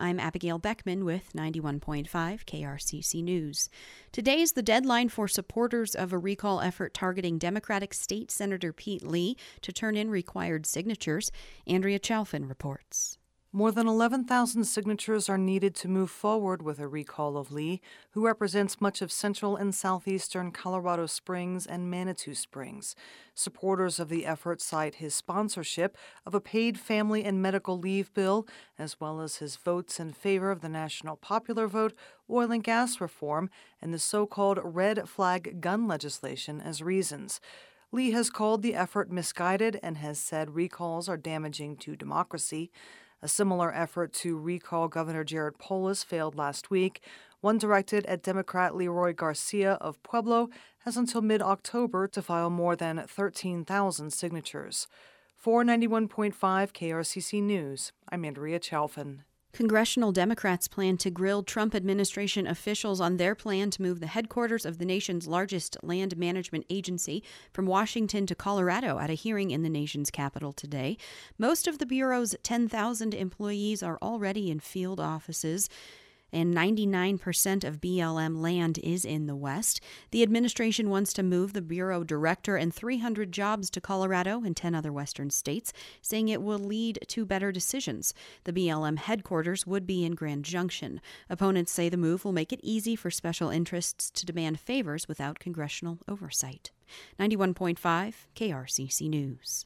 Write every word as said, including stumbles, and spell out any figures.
I'm Abigail Beckman with ninety-one point five K R C C News. Today is the deadline for supporters of a recall effort targeting Democratic State Senator Pete Lee to turn in required signatures. Andrea Chalfin reports. More than eleven thousand signatures are needed to move forward with a recall of Lee, who represents much of central and southeastern Colorado Springs and Manitou Springs. Supporters of the effort cite his sponsorship of a paid family and medical leave bill, as well as his votes in favor of the national popular vote, oil and gas reform, and the so-called red flag gun legislation as reasons. Lee has called the effort misguided and has said recalls are damaging to democracy. A similar effort to recall Governor Jared Polis failed last week. One directed at Democrat Leroy Garcia of Pueblo has until mid-October to file more than thirteen thousand signatures. For ninety-one point five K R C C News, I'm Andrea Chalfin. Congressional Democrats plan to grill Trump administration officials on their plan to move the headquarters of the nation's largest land management agency from Washington to Colorado at a hearing in the nation's capital today. Most of the Bureau's ten thousand employees are already in field offices, and ninety-nine percent of B L M land is in the West. The administration wants to move the Bureau director and three hundred jobs to Colorado and ten other western states, saying it will lead to better decisions. The B L M headquarters would be in Grand Junction. Opponents say the move will make it easy for special interests to demand favors without congressional oversight. ninety-one point five K R C C News.